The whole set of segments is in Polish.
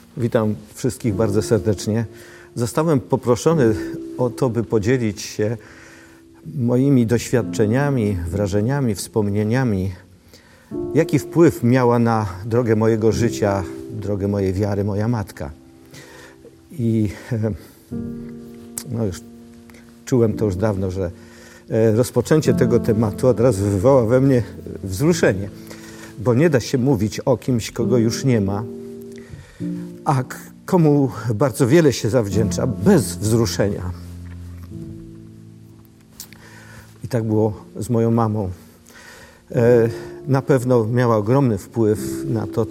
Witam wszystkich bardzo serdecznie. Zostałem poproszony o to, by podzielić się moimi doświadczeniami, wrażeniami, wspomnieniami, jaki wpływ miała na drogę mojego życia, drogę mojej wiary moja matka. I już czułem to już dawno, że rozpoczęcie tego tematu od razu wywoła we mnie wzruszenie, bo nie da się mówić o kimś, kogo już nie ma, a komu bardzo wiele się zawdzięcza bez wzruszenia. I tak było z moją mamą. Na pewno miała ogromny wpływ na to,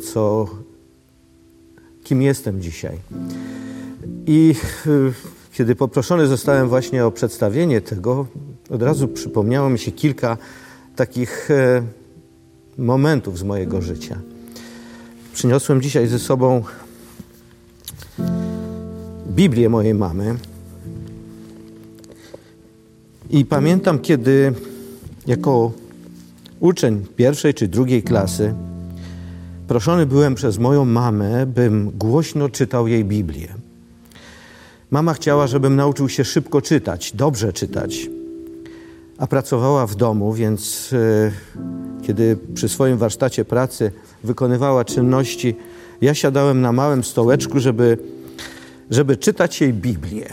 kim jestem dzisiaj. I kiedy poproszony zostałem właśnie o przedstawienie tego, od razu przypomniało mi się kilka takich momentów z mojego życia. Przyniosłem dzisiaj ze sobą Biblię mojej mamy i pamiętam, kiedy jako uczeń pierwszej czy drugiej klasy proszony byłem przez moją mamę, bym głośno czytał jej Biblię. Mama chciała, żebym nauczył się szybko czytać, dobrze czytać, a pracowała w domu, więc kiedy przy swoim warsztacie pracy wykonywała czynności, ja siadałem na małym stołeczku, żeby czytać jej Biblię.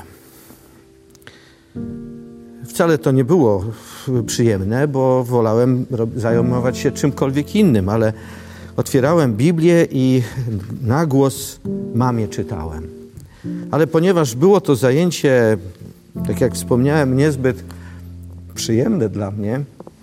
Wcale to nie było przyjemne, bo wolałem zajmować się czymkolwiek innym, ale otwierałem Biblię i na głos mamie czytałem. Ale ponieważ było to zajęcie, tak jak wspomniałem, niezbyt przyjemne dla mnie,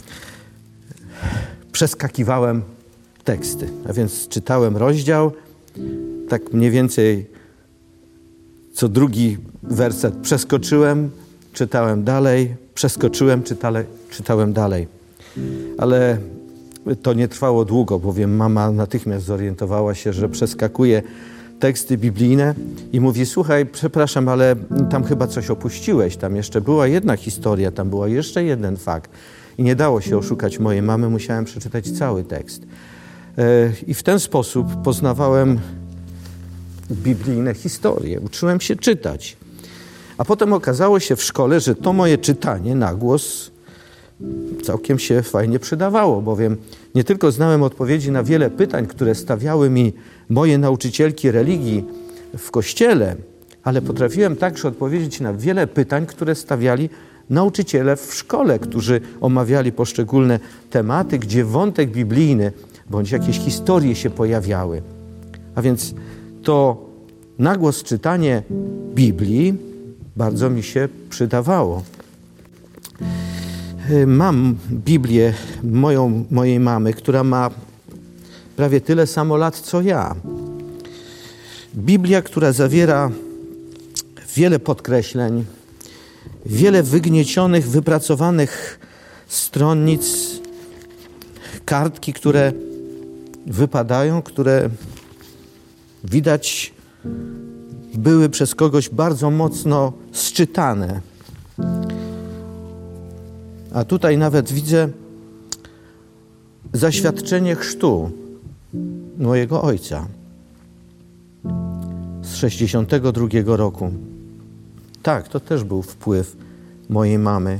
przeskakiwałem teksty. A więc czytałem rozdział, tak mniej więcej co drugi werset przeskoczyłem, czytałem dalej, przeskoczyłem, czytałem dalej. Ale to nie trwało długo, bowiem mama natychmiast zorientowała się, że przeskakuję teksty biblijne i mówi: słuchaj, przepraszam, ale tam chyba coś opuściłeś, tam jeszcze była jedna historia, tam był jeszcze jeden fakt. I nie dało się oszukać mojej mamy, musiałem przeczytać cały tekst. I w ten sposób poznawałem biblijne historie, uczyłem się czytać. A potem okazało się w szkole, że to moje czytanie na głos całkiem się fajnie przydawało, bowiem nie tylko znałem odpowiedzi na wiele pytań, które stawiały mi moje nauczycielki religii w kościele, ale potrafiłem także odpowiedzieć na wiele pytań, które stawiali nauczyciele w szkole, którzy omawiali poszczególne tematy, gdzie wątek biblijny bądź jakieś historie się pojawiały. A więc to nagłos czytanie Biblii bardzo mi się przydawało. Mam Biblię mojej mamy, która ma prawie tyle samo lat, co ja. Biblia, która zawiera wiele podkreśleń, wiele wygniecionych, wypracowanych stronnic, kartki, które wypadają, które widać były przez kogoś bardzo mocno sczytane. A tutaj nawet widzę zaświadczenie chrztu mojego ojca z 1962 roku. Tak, to też był wpływ mojej mamy.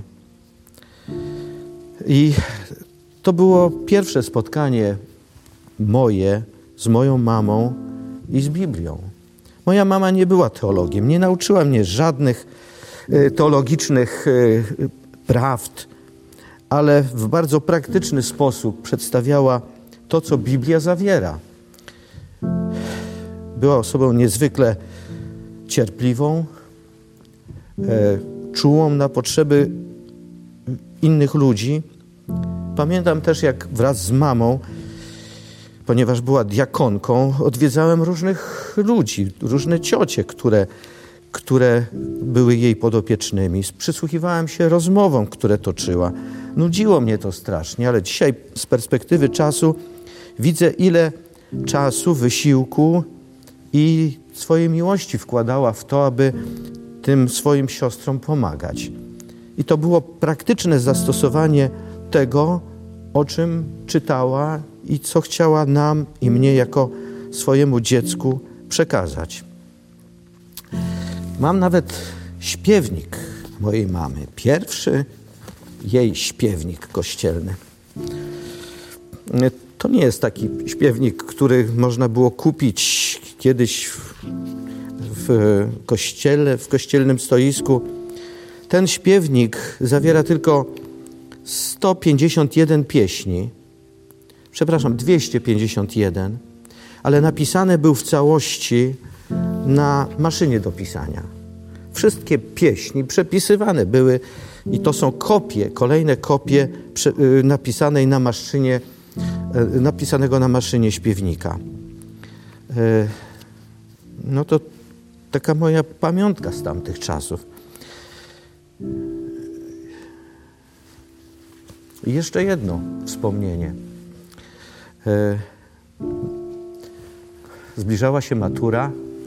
I to było pierwsze spotkanie moje z moją mamą i z Biblią. Moja mama nie była teologiem, nie nauczyła mnie żadnych teologicznych prawd, ale w bardzo praktyczny sposób przedstawiała to, co Biblia zawiera. Była osobą niezwykle cierpliwą, czułą na potrzeby innych ludzi. Pamiętam też, jak wraz z mamą, ponieważ była diakonką, odwiedzałem różnych ludzi, różne ciocie, które były jej podopiecznymi. Przysłuchiwałem się rozmowom, które toczyła. Nudziło mnie to strasznie, ale dzisiaj z perspektywy czasu widzę, ile czasu, wysiłku i swojej miłości wkładała w to, aby tym swoim siostrom pomagać. I to było praktyczne zastosowanie tego, o czym czytała i co chciała nam i mnie jako swojemu dziecku przekazać. Mam nawet śpiewnik mojej mamy. Pierwszy jej śpiewnik kościelny. To nie jest taki śpiewnik, który można było kupić kiedyś w kościele, w kościelnym stoisku. Ten śpiewnik zawiera tylko 151 pieśni. 251, ale napisany był w całości na maszynie do pisania. Wszystkie pieśni przepisywane były i to są kopie, kolejne kopie napisanego na maszynie śpiewnika. No to taka moja pamiątka z tamtych czasów. I jeszcze jedno wspomnienie. Zbliżała się matura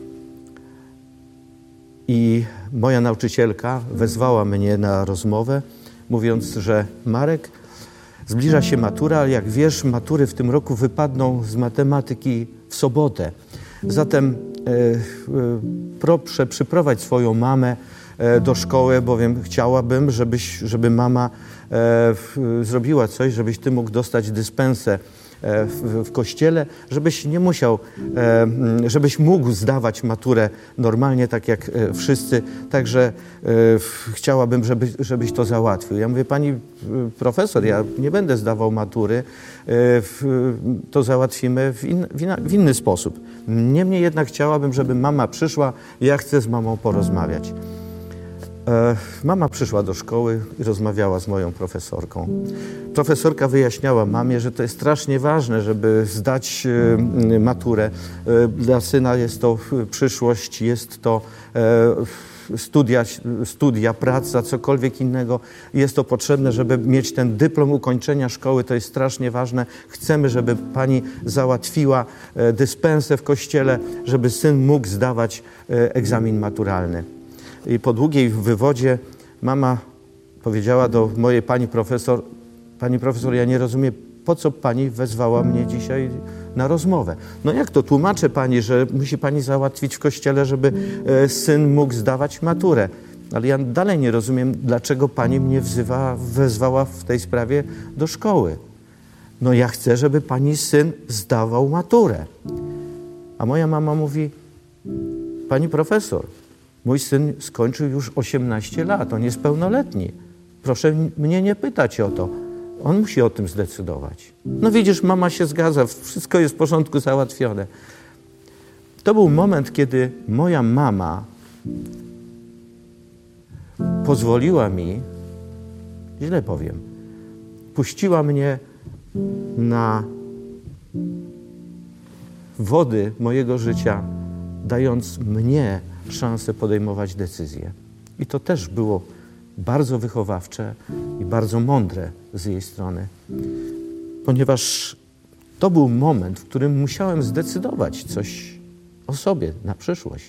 i moja nauczycielka wezwała mnie na rozmowę, mówiąc, że Marek, zbliża się matura, ale jak wiesz, matury w tym roku wypadną z matematyki w sobotę. Zatem proszę przyprowadź swoją mamę do szkoły, bowiem chciałabym, żeby mama zrobiła coś, żebyś ty mógł dostać dyspensę w kościele, żebyś nie musiał, żebyś mógł zdawać maturę normalnie, tak jak wszyscy. Także chciałabym, żebyś to załatwił. Ja mówię, pani profesor, ja nie będę zdawał matury, to załatwimy w inny sposób. Niemniej jednak chciałabym, żeby mama przyszła, ja chcę z mamą porozmawiać. Mama przyszła do szkoły i rozmawiała z moją profesorką. Profesorka wyjaśniała mamie, że to jest strasznie ważne, żeby zdać maturę. Dla syna jest to przyszłość, jest to studia, praca, cokolwiek innego. Jest to potrzebne, żeby mieć ten dyplom ukończenia szkoły. To jest strasznie ważne. Chcemy, żeby pani załatwiła dyspensę w kościele, żeby syn mógł zdawać egzamin maturalny. I po długiej wywodzie mama powiedziała do mojej pani profesor, ja nie rozumiem, po co pani wezwała mnie dzisiaj na rozmowę. No jak to tłumaczę pani, że musi pani załatwić w kościele, żeby syn mógł zdawać maturę. Ale ja dalej nie rozumiem, dlaczego pani mnie wezwała w tej sprawie do szkoły. No ja chcę, żeby pani syn zdawał maturę. A moja mama mówi, pani profesor, mój syn skończył już 18 lat, on jest pełnoletni. Proszę mnie nie pytać o to. On musi o tym zdecydować. No widzisz, mama się zgadza, wszystko jest w porządku, załatwione. To był moment, kiedy moja mama pozwoliła mi, źle powiem, puściła mnie na wody mojego życia, dając mnie szansę podejmować decyzje. I to też było bardzo wychowawcze i bardzo mądre z jej strony, ponieważ to był moment, w którym musiałem zdecydować coś o sobie na przyszłość.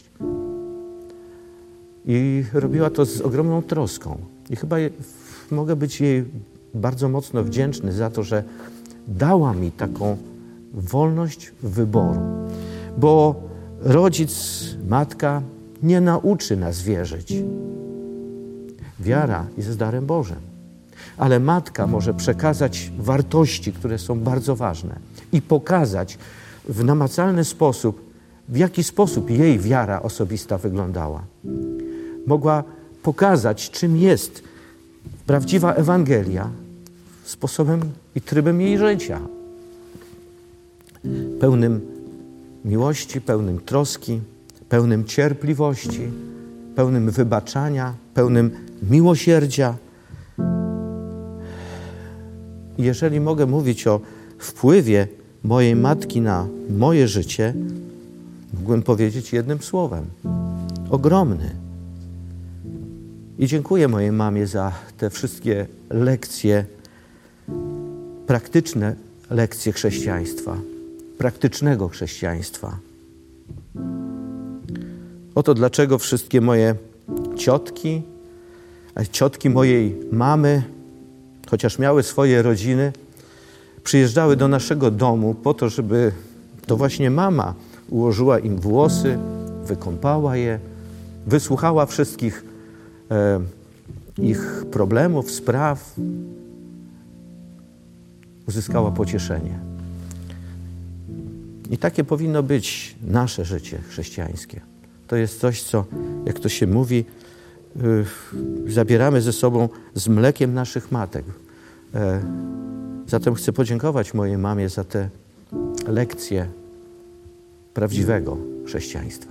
I robiła to z ogromną troską. I chyba mogę być jej bardzo mocno wdzięczny za to, że dała mi taką wolność wyboru. Bo rodzic, matka nie nauczy nas wierzyć. Wiara jest darem Bożym. Ale matka może przekazać wartości, które są bardzo ważne i pokazać w namacalny sposób, w jaki sposób jej wiara osobista wyglądała. Mogła pokazać, czym jest prawdziwa Ewangelia, sposobem i trybem jej życia. Pełnym miłości, pełnym troski, pełnym cierpliwości, pełnym wybaczania, pełnym miłosierdzia. Jeżeli mogę mówić o wpływie mojej matki na moje życie, mógłbym powiedzieć jednym słowem. Ogromny. I dziękuję mojej mamie za te wszystkie lekcje, praktyczne lekcje chrześcijaństwa, praktycznego chrześcijaństwa. Oto dlaczego wszystkie moje ciotki mojej mamy, chociaż miały swoje rodziny, przyjeżdżały do naszego domu po to, żeby to właśnie mama ułożyła im włosy, wykąpała je, wysłuchała wszystkich ich problemów, spraw, uzyskała pocieszenie. I takie powinno być nasze życie chrześcijańskie. To jest coś, co, jak to się mówi, zabieramy ze sobą z mlekiem naszych matek. Zatem chcę podziękować mojej mamie za te lekcje prawdziwego chrześcijaństwa.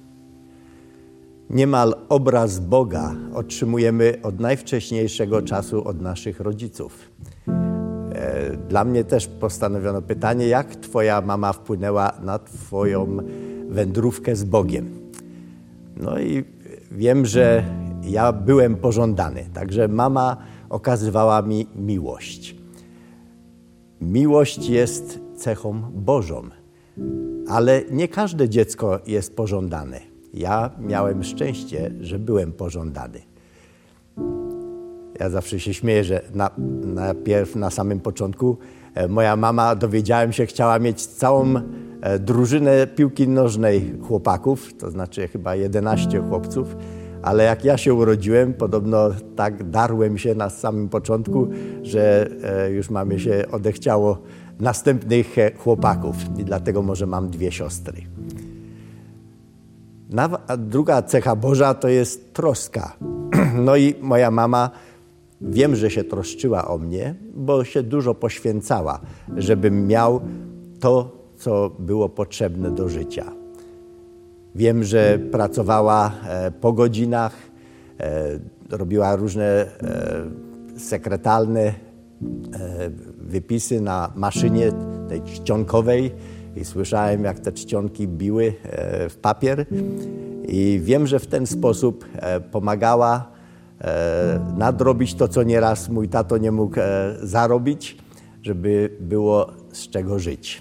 Niemal obraz Boga otrzymujemy od najwcześniejszego czasu od naszych rodziców. Dla mnie też postanowiono pytanie, jak twoja mama wpłynęła na twoją wędrówkę z Bogiem. No i wiem, że ja byłem pożądany, także mama okazywała mi miłość. Miłość jest cechą Bożą, ale nie każde dziecko jest pożądane. Ja miałem szczęście, że byłem pożądany. Ja zawsze się śmieję, że najpierw na samym początku moja mama, dowiedziałem się, chciała mieć całą drużynę piłki nożnej chłopaków, to znaczy chyba 11 chłopców, ale jak ja się urodziłem, podobno tak darłem się na samym początku, że już mamie się odechciało następnych chłopaków i dlatego może mam 2 siostry. A druga cecha Boża to jest troska. No i moja mama, wiem, że się troszczyła o mnie, bo się dużo poświęcała, żebym miał to, co było potrzebne do życia. Wiem, że pracowała po godzinach, robiła różne sekretalne wypisy na maszynie tej czcionkowej i słyszałem, jak te czcionki biły w papier. I wiem, że w ten sposób pomagała nadrobić to, co nieraz mój tato nie mógł zarobić, żeby było z czego żyć.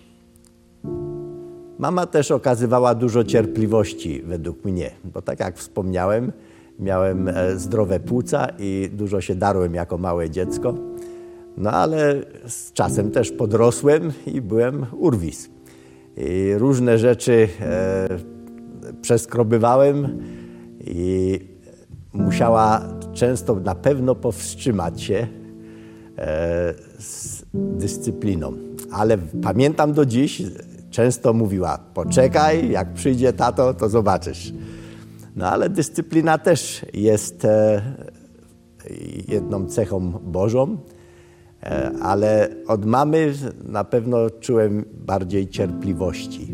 Mama też okazywała dużo cierpliwości według mnie, bo tak jak wspomniałem, miałem zdrowe płuca i dużo się darłem jako małe dziecko. No ale z czasem też podrosłem i byłem urwis. I różne rzeczy przeskrobywałem i musiała często na pewno powstrzymać się z dyscypliną. Ale pamiętam do dziś, często mówiła, poczekaj, jak przyjdzie tato, to zobaczysz. No ale dyscyplina też jest jedną cechą Bożą, ale od mamy na pewno czułem bardziej cierpliwości.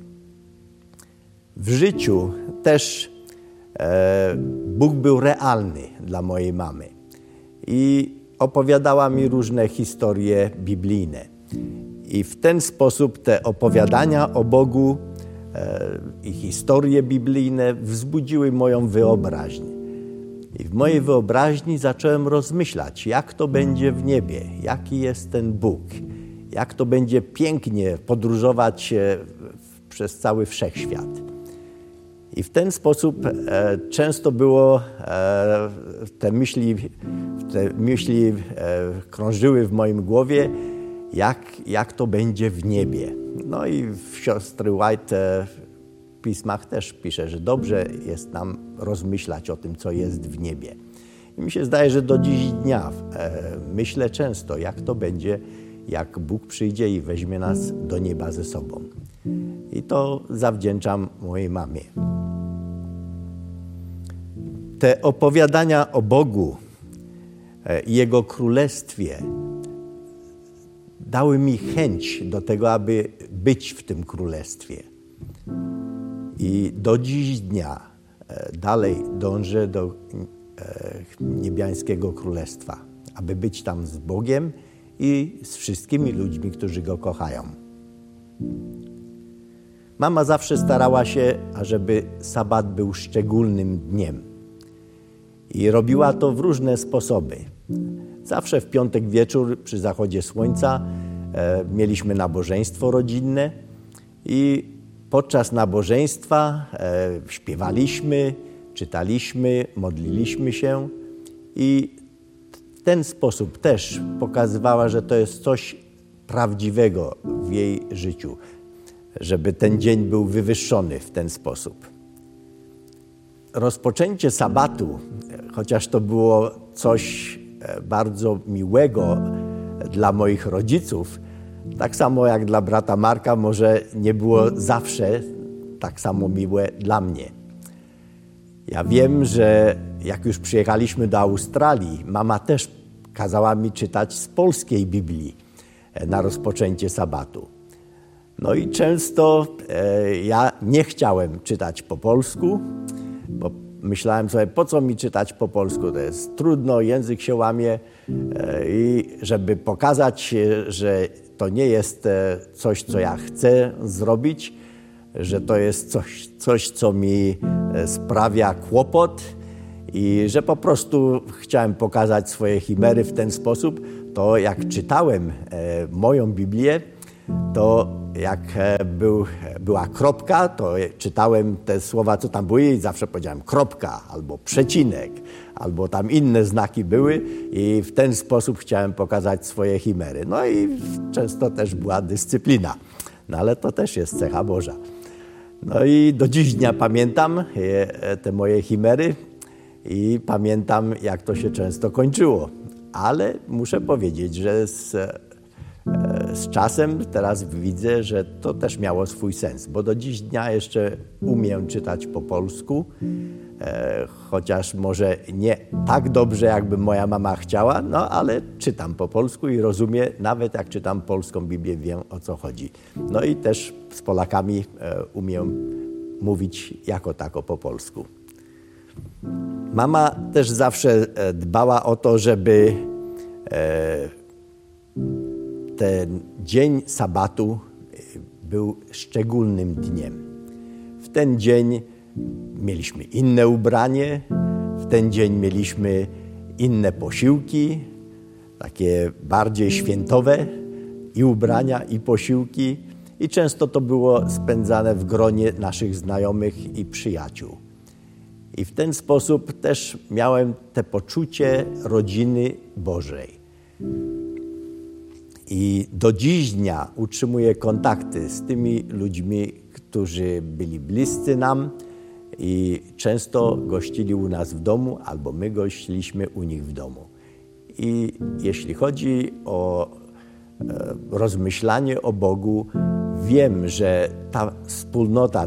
W życiu też Bóg był realny dla mojej mamy i opowiadała mi różne historie biblijne. I w ten sposób te opowiadania o Bogu i historie biblijne wzbudziły moją wyobraźnię. I w mojej wyobraźni zacząłem rozmyślać, jak to będzie w niebie, jaki jest ten Bóg, jak to będzie pięknie podróżować przez cały wszechświat. I w ten sposób często było, te myśli krążyły w moim głowie, jak to będzie w niebie. No i w siostry White w pismach też pisze, że dobrze jest nam rozmyślać o tym, co jest w niebie. I mi się zdaje, że do dziś dnia myślę często, jak to będzie, jak Bóg przyjdzie i weźmie nas do nieba ze sobą. I to zawdzięczam mojej mamie. Te opowiadania o Bogu i Jego Królestwie dały mi chęć do tego, aby być w tym Królestwie. I do dziś dnia dalej dążę do niebiańskiego Królestwa, aby być tam z Bogiem i z wszystkimi ludźmi, którzy Go kochają. Mama zawsze starała się, ażeby sabat był szczególnym dniem. I robiła to w różne sposoby. Zawsze w piątek wieczór przy zachodzie słońca mieliśmy nabożeństwo rodzinne i podczas nabożeństwa śpiewaliśmy, czytaliśmy, modliliśmy się i w ten sposób też pokazywała, że to jest coś prawdziwego w jej życiu. żeby ten dzień był wywyższony w ten sposób. Rozpoczęcie sabatu, chociaż to było coś bardzo miłego dla moich rodziców, tak samo jak dla brata Marka, może nie było zawsze tak samo miłe dla mnie. Ja wiem, że jak już przyjechaliśmy do Australii, mama też kazała mi czytać z polskiej Biblii na rozpoczęcie sabatu. No i często ja nie chciałem czytać po polsku, bo myślałem sobie, po co mi czytać po polsku, to jest trudno, język się łamie i żeby pokazać, że to nie jest coś, co ja chcę zrobić, że to jest coś, co mi sprawia kłopot i że po prostu chciałem pokazać swoje chimery w ten sposób, to jak czytałem moją Biblię, to jak była kropka, to czytałem te słowa, co tam były i zawsze powiedziałem kropka albo przecinek, albo tam inne znaki były i w ten sposób chciałem pokazać swoje chimery. No i często też była dyscyplina, no ale to też jest cecha Boża. No i do dziś dnia pamiętam te moje chimery i pamiętam, jak to się często kończyło. Ale muszę powiedzieć, że z czasem teraz widzę, że to też miało swój sens, bo do dziś dnia jeszcze umiem czytać po polsku, chociaż może nie tak dobrze, jakby moja mama chciała, no ale czytam po polsku i rozumiem, nawet jak czytam polską Biblię, wiem, o co chodzi. No i też z Polakami umiem mówić jako tako po polsku. Mama też zawsze dbała o to, żeby ten dzień sabatu był szczególnym dniem. W ten dzień mieliśmy inne ubranie, w ten dzień mieliśmy inne posiłki, takie bardziej świętowe i ubrania, i posiłki. I często to było spędzane w gronie naszych znajomych i przyjaciół. I w ten sposób też miałem te poczucie rodziny Bożej. I do dziś dnia utrzymuję kontakty z tymi ludźmi, którzy byli bliscy nam i często gościli u nas w domu, albo my gościliśmy u nich w domu. I jeśli chodzi o rozmyślanie o Bogu, wiem, że ta wspólnota,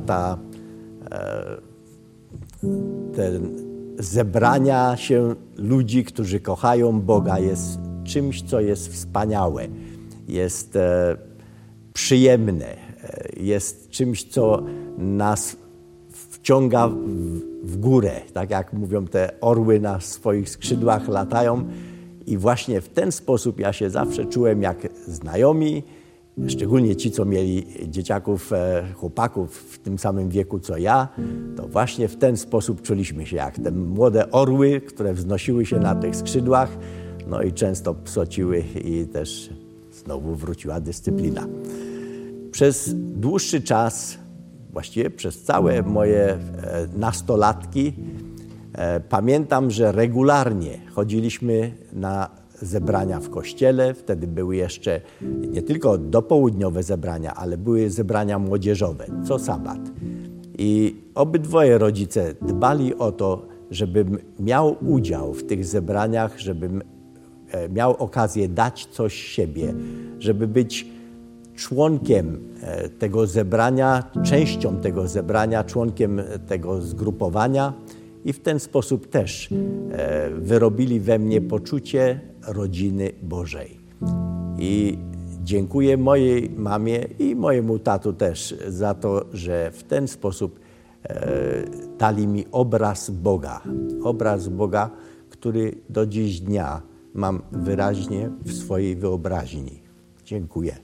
te zebrania się ludzi, którzy kochają Boga, jest czymś, co jest wspaniałe, jest przyjemne, jest czymś, co nas wciąga w górę. Tak jak mówią, te orły na swoich skrzydłach latają i właśnie w ten sposób ja się zawsze czułem jak znajomi, szczególnie ci, co mieli dzieciaków, chłopaków w tym samym wieku, co ja, to właśnie w ten sposób czuliśmy się jak te młode orły, które wznosiły się na tych skrzydłach, no i często psociły i też znowu wróciła dyscyplina. Przez dłuższy czas, właściwie przez całe moje nastolatki, pamiętam, że regularnie chodziliśmy na zebrania w kościele. Wtedy były jeszcze nie tylko dopołudniowe zebrania, ale były zebrania młodzieżowe co sabat. I obydwoje rodzice dbali o to, żebym miał udział w tych zebraniach, żebym miał okazję dać coś siebie, żeby być członkiem tego zebrania, częścią tego zebrania, członkiem tego zgrupowania i w ten sposób też wyrobili we mnie poczucie rodziny Bożej. I dziękuję mojej mamie i mojemu tatu też za to, że w ten sposób dali mi obraz Boga, który do dziś dnia mam wyraźnie w swojej wyobraźni. Dziękuję.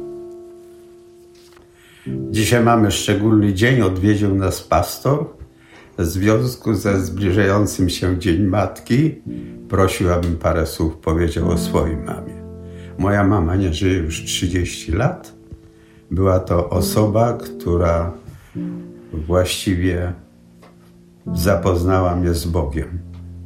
Dzisiaj mamy szczególny dzień, odwiedził nas pastor. W związku ze zbliżającym się Dzień Matki prosił, abym parę słów powiedział o swojej mamie. Moja mama nie żyje już 30 lat. Była to osoba, która właściwie zapoznała mnie z Bogiem.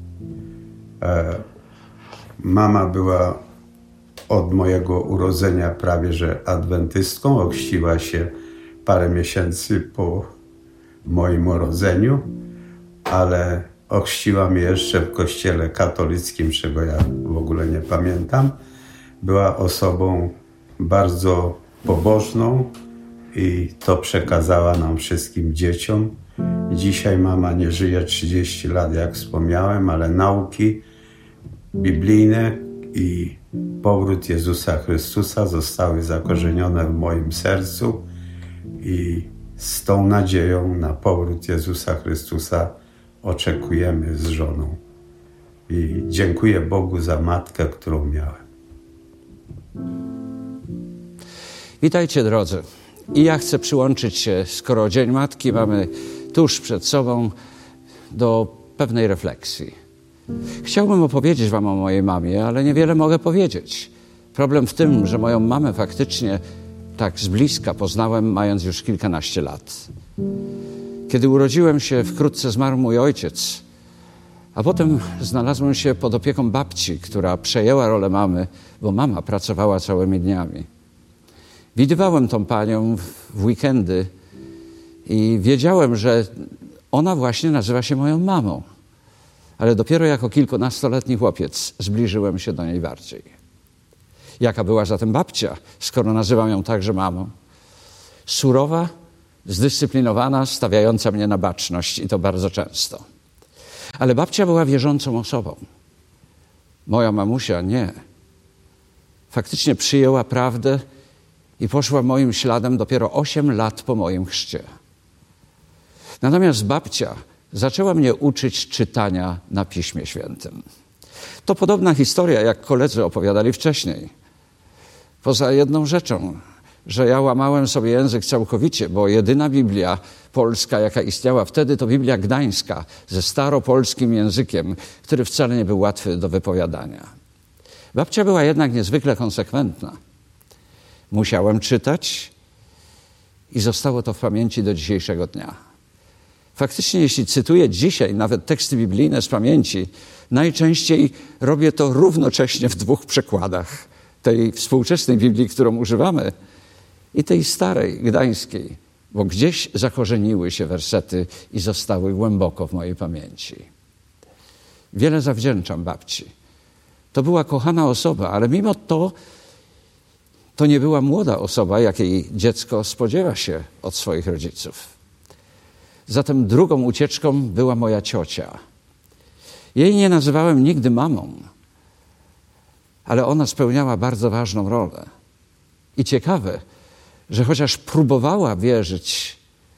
Mama była od mojego urodzenia prawie że adwentystką, ochrzciła się parę miesięcy po moim urodzeniu, ale ochrzciła mnie jeszcze w kościele katolickim, czego ja w ogóle nie pamiętam. Była osobą bardzo pobożną i to przekazała nam wszystkim dzieciom. Dzisiaj mama nie żyje 30 lat, jak wspomniałem, ale nauki biblijne i powrót Jezusa Chrystusa zostały zakorzenione w moim sercu i z tą nadzieją na powrót Jezusa Chrystusa oczekujemy z żoną. I dziękuję Bogu za matkę, którą miałem. Witajcie, drodzy. I ja chcę przyłączyć się, skoro Dzień Matki mamy tuż przed sobą, do pewnej refleksji. Chciałbym opowiedzieć wam o mojej mamie, ale niewiele mogę powiedzieć. Problem w tym, że moją mamę faktycznie tak z bliska poznałem, mając już kilkanaście lat. Kiedy urodziłem się, wkrótce zmarł mój ojciec, a potem znalazłem się pod opieką babci, która przejęła rolę mamy, bo mama pracowała całymi dniami. Widywałem tą panią w weekendy i wiedziałem, że ona właśnie nazywa się moją mamą. Ale dopiero jako kilkunastoletni chłopiec zbliżyłem się do niej bardziej. Jaka była zatem babcia, skoro nazywam ją także mamą? Surowa, zdyscyplinowana, stawiająca mnie na baczność i to bardzo często. Ale babcia była wierzącą osobą. Moja mamusia nie. Faktycznie przyjęła prawdę i poszła moim śladem dopiero 8 lat po moim chrzcie. Natomiast babcia zaczęła mnie uczyć czytania na Piśmie Świętym. To podobna historia, jak koledzy opowiadali wcześniej. Poza jedną rzeczą, że ja łamałem sobie język całkowicie, bo jedyna Biblia polska, jaka istniała wtedy, to Biblia Gdańska ze staropolskim językiem, który wcale nie był łatwy do wypowiadania. Babcia była jednak niezwykle konsekwentna. Musiałem czytać i zostało to w pamięci do dzisiejszego dnia. Faktycznie, jeśli cytuję dzisiaj nawet teksty biblijne z pamięci, najczęściej robię to równocześnie w 2 przekładach. Tej współczesnej Biblii, którą używamy, i tej starej, gdańskiej, bo gdzieś zakorzeniły się wersety i zostały głęboko w mojej pamięci. Wiele zawdzięczam babci. To była kochana osoba, ale mimo to nie była młoda osoba, jakiej dziecko spodziewa się od swoich rodziców. Zatem drugą ucieczką była moja ciocia. Jej nie nazywałem nigdy mamą, ale ona spełniała bardzo ważną rolę. I ciekawe, że chociaż próbowała wierzyć,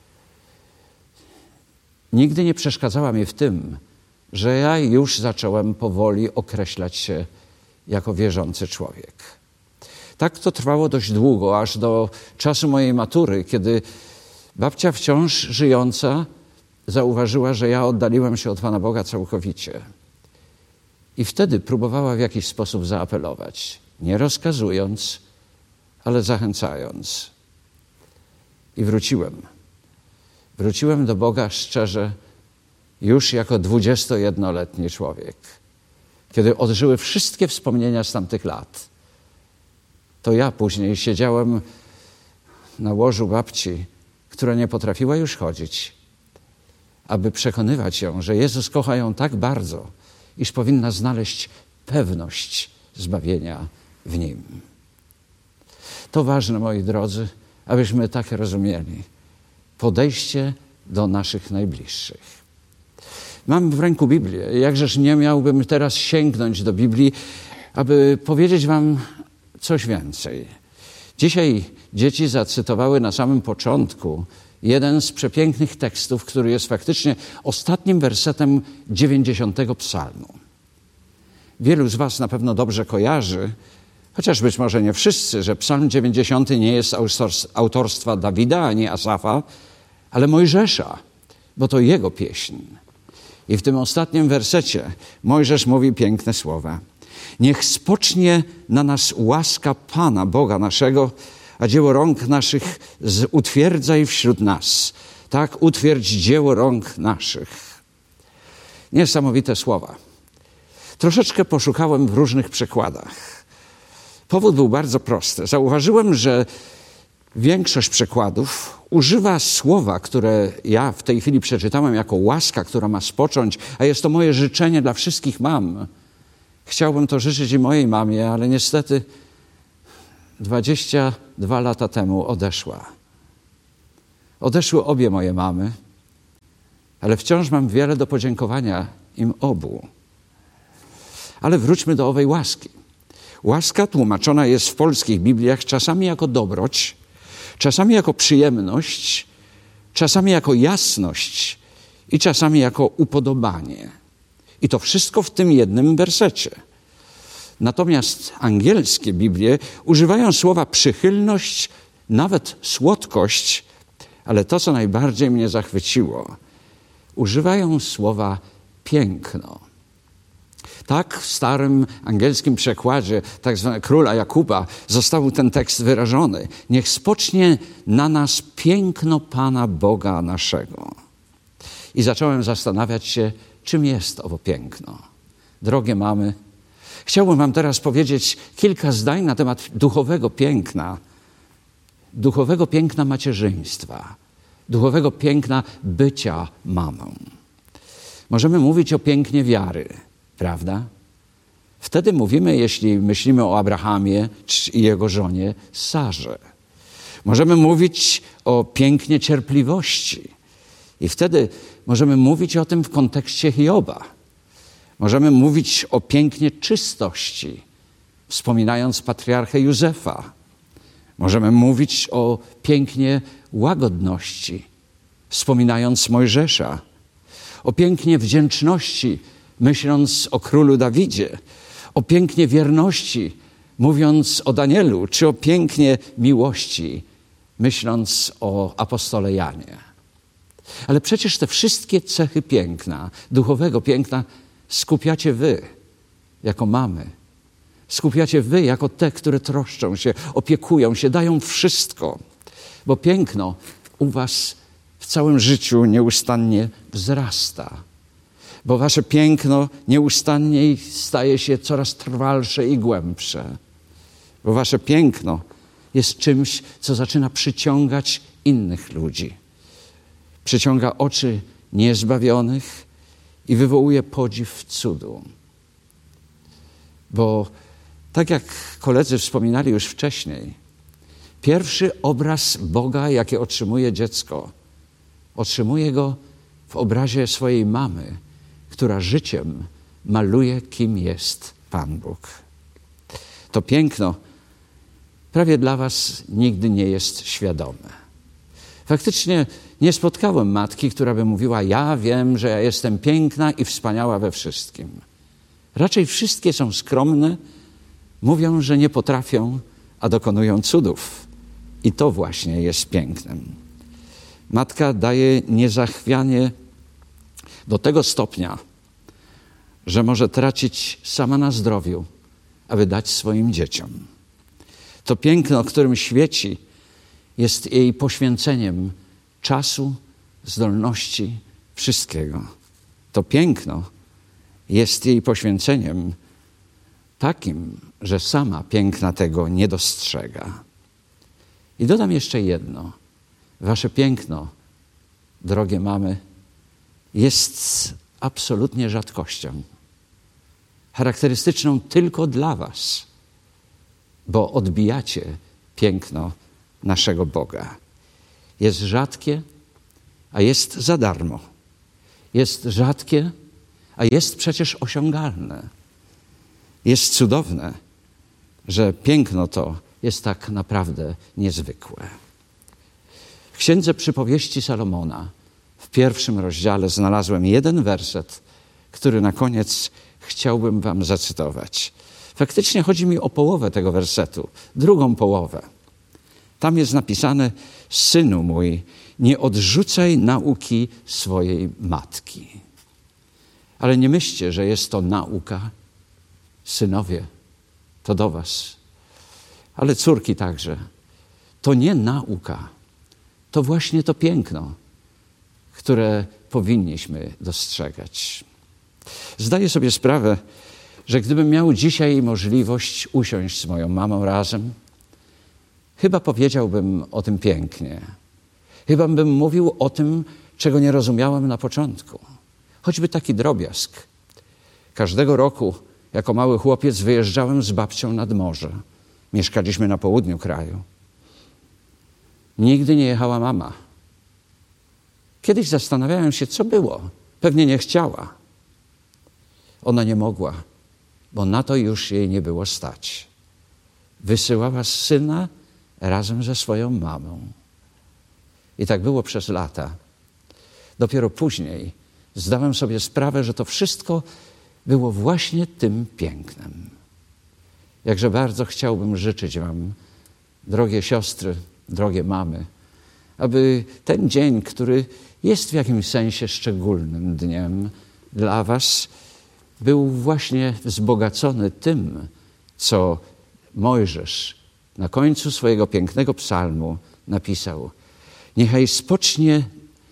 nigdy nie przeszkadzała mi w tym, że ja już zacząłem powoli określać się jako wierzący człowiek. Tak to trwało dość długo, aż do czasu mojej matury, kiedy babcia wciąż żyjąca zauważyła, że ja oddaliłem się od Pana Boga całkowicie. I wtedy próbowała w jakiś sposób zaapelować, nie rozkazując, ale zachęcając. I wróciłem. Wróciłem do Boga szczerze, już jako 21-letni człowiek. Kiedy odżyły wszystkie wspomnienia z tamtych lat, to ja później siedziałem na łożu babci, która nie potrafiła już chodzić, aby przekonywać ją, że Jezus kocha ją tak bardzo, iż powinna znaleźć pewność zbawienia w Nim. To ważne, moi drodzy, abyśmy tak rozumieli podejście do naszych najbliższych. Mam w ręku Biblię. Jakżeż nie miałbym teraz sięgnąć do Biblii, aby powiedzieć wam coś więcej. Dzisiaj dzieci zacytowały na samym początku jeden z przepięknych tekstów, który jest faktycznie ostatnim wersetem 90 psalmu. Wielu z was na pewno dobrze kojarzy, chociaż być może nie wszyscy, że psalm 90 nie jest autorstwa Dawida ani Asafa, ale Mojżesza, bo to jego pieśń. I w tym ostatnim wersecie Mojżesz mówi piękne słowa. Niech spocznie na nas łaska Pana, Boga naszego, a dzieło rąk naszych utwierdzaj wśród nas. Tak utwierdź dzieło rąk naszych. Niesamowite słowa. Troszeczkę poszukałem w różnych przekładach. Powód był bardzo prosty. Zauważyłem, że Większość przekładów używa słowa, które ja w tej chwili przeczytałem jako łaska, która ma spocząć, a jest to moje życzenie dla wszystkich mam. Chciałbym to życzyć i mojej mamie, ale niestety 22 lata temu odeszła. Odeszły obie moje mamy, ale wciąż mam wiele do podziękowania im obu. Ale wróćmy do owej łaski. Łaska tłumaczona jest w polskich Bibliach czasami jako dobroć, czasami jako przyjemność, czasami jako jasność i czasami jako upodobanie. I to wszystko w tym jednym wersecie. Natomiast angielskie Biblie używają słowa przychylność, nawet słodkość, ale to, co najbardziej mnie zachwyciło, używają słowa piękno. Tak w starym angielskim przekładzie tak zwanego króla Jakuba został ten tekst wyrażony. Niech spocznie na nas piękno Pana Boga naszego. I zacząłem zastanawiać się, czym jest owo piękno. Drogie mamy, chciałbym wam teraz powiedzieć kilka zdań na temat duchowego piękna macierzyństwa, duchowego piękna bycia mamą. Możemy mówić o pięknie wiary, prawda? Wtedy mówimy, jeśli myślimy o Abrahamie i jego żonie Sarze. Możemy mówić o pięknie cierpliwości. I wtedy możemy mówić o tym w kontekście Hioba. Możemy mówić o pięknie czystości, wspominając patriarchę Józefa. Możemy mówić o pięknie łagodności, wspominając Mojżesza. O pięknie wdzięczności, myśląc o królu Dawidzie. O pięknie wierności, mówiąc o Danielu. Czy o pięknie miłości, myśląc o apostole Janie. Ale przecież te wszystkie cechy piękna, duchowego piękna skupiacie wy jako mamy. Skupiacie wy jako te, które troszczą się, opiekują się, dają wszystko. Bo piękno u was w całym życiu nieustannie wzrasta. Bo wasze piękno nieustannie staje się coraz trwalsze i głębsze. Bo wasze piękno jest czymś, co zaczyna przyciągać innych ludzi. Przyciąga oczy niezbawionych i wywołuje podziw cudu. Bo tak jak koledzy wspominali już wcześniej, pierwszy obraz Boga, jaki otrzymuje dziecko, otrzymuje go w obrazie swojej mamy, która życiem maluje, kim jest Pan Bóg. To piękno prawie dla was nigdy nie jest świadome. Faktycznie nie spotkałem matki, która by mówiła: ja wiem, że ja jestem piękna i wspaniała we wszystkim. Raczej wszystkie są skromne, mówią, że nie potrafią, a dokonują cudów. I to właśnie jest pięknem. Matka daje niezachwianie do tego stopnia, że może tracić sama na zdrowiu, aby dać swoim dzieciom. To piękno, którym świeci, jest jej poświęceniem czasu, zdolności, wszystkiego. To piękno jest jej poświęceniem takim, że sama piękna tego nie dostrzega. I dodam jeszcze jedno. Wasze piękno, drogie mamy, jest absolutnie rzadkością. Charakterystyczną tylko dla was, bo odbijacie piękno naszego Boga. Jest rzadkie, a jest za darmo. Jest rzadkie, a jest przecież osiągalne. Jest cudowne, że piękno to jest tak naprawdę niezwykłe. W Księdze Przypowieści Salomona w 1 rozdziale znalazłem jeden werset, który na koniec chciałbym wam zacytować. Faktycznie chodzi mi o połowę tego wersetu, drugą połowę. Tam jest napisane: synu mój, nie odrzucaj nauki swojej matki. Ale nie myślcie, że jest to nauka. Synowie, to do was. Ale córki także. To nie nauka. To właśnie to piękno, które powinniśmy dostrzegać. Zdaję sobie sprawę, że gdybym miał dzisiaj możliwość usiąść z moją mamą razem, chyba powiedziałbym o tym pięknie. Chyba bym mówił o tym, czego nie rozumiałem na początku. Choćby taki drobiazg. Każdego roku, jako mały chłopiec, wyjeżdżałem z babcią nad morze. Mieszkaliśmy na południu kraju. Nigdy nie jechała mama. Kiedyś zastanawiałem się, co było. Pewnie nie chciała. Ona nie mogła, bo na to już jej nie było stać. Wysyłała syna razem ze swoją mamą. I tak było przez lata. Dopiero później zdałem sobie sprawę, że to wszystko było właśnie tym pięknem. Jakże bardzo chciałbym życzyć wam, drogie siostry, drogie mamy, aby ten dzień, który jest w jakimś sensie szczególnym dniem dla was, był właśnie wzbogacony tym, co Mojżesz na końcu swojego pięknego psalmu napisał. Niechaj spocznie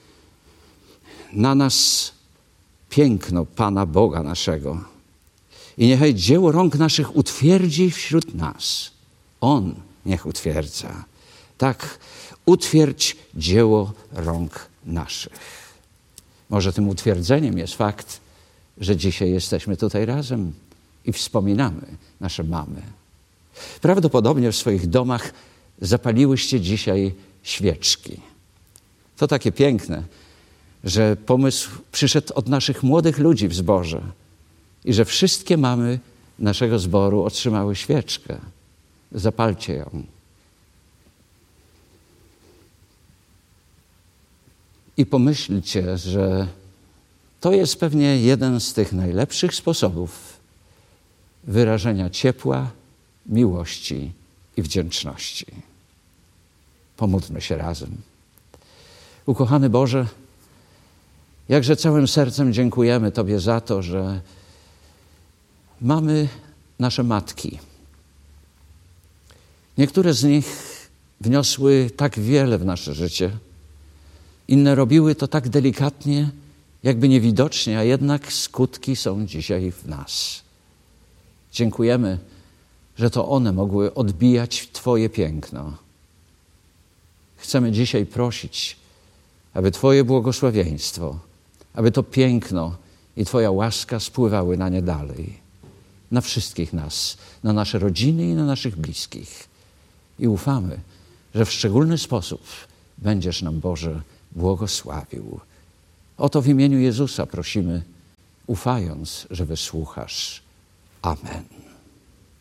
na nas piękno Pana Boga naszego i niechaj dzieło rąk naszych utwierdzi wśród nas. On niech utwierdza. Tak, utwierdź dzieło rąk naszych. Może tym utwierdzeniem jest fakt, że dzisiaj jesteśmy tutaj razem i wspominamy nasze mamy. Prawdopodobnie w swoich domach zapaliłyście dzisiaj świeczki. To takie piękne, że pomysł przyszedł od naszych młodych ludzi w zborze i że wszystkie mamy naszego zboru otrzymały świeczkę. Zapalcie ją. I pomyślcie, że to jest pewnie jeden z tych najlepszych sposobów wyrażenia ciepła, miłości i wdzięczności. Pomódlmy się razem. Ukochany Boże, jakże całym sercem dziękujemy Tobie za to, że mamy nasze matki. Niektóre z nich wniosły tak wiele w nasze życie, inne robiły to tak delikatnie, jakby niewidocznie, a jednak skutki są dzisiaj w nas. Dziękujemy, że to one mogły odbijać Twoje piękno. Chcemy dzisiaj prosić, aby Twoje błogosławieństwo, aby to piękno i Twoja łaska spływały na nie dalej. Na wszystkich nas, na nasze rodziny i na naszych bliskich. I ufamy, że w szczególny sposób będziesz nam, Boże, błogosławił. O to w imieniu Jezusa prosimy, ufając, że wysłuchasz. Amen.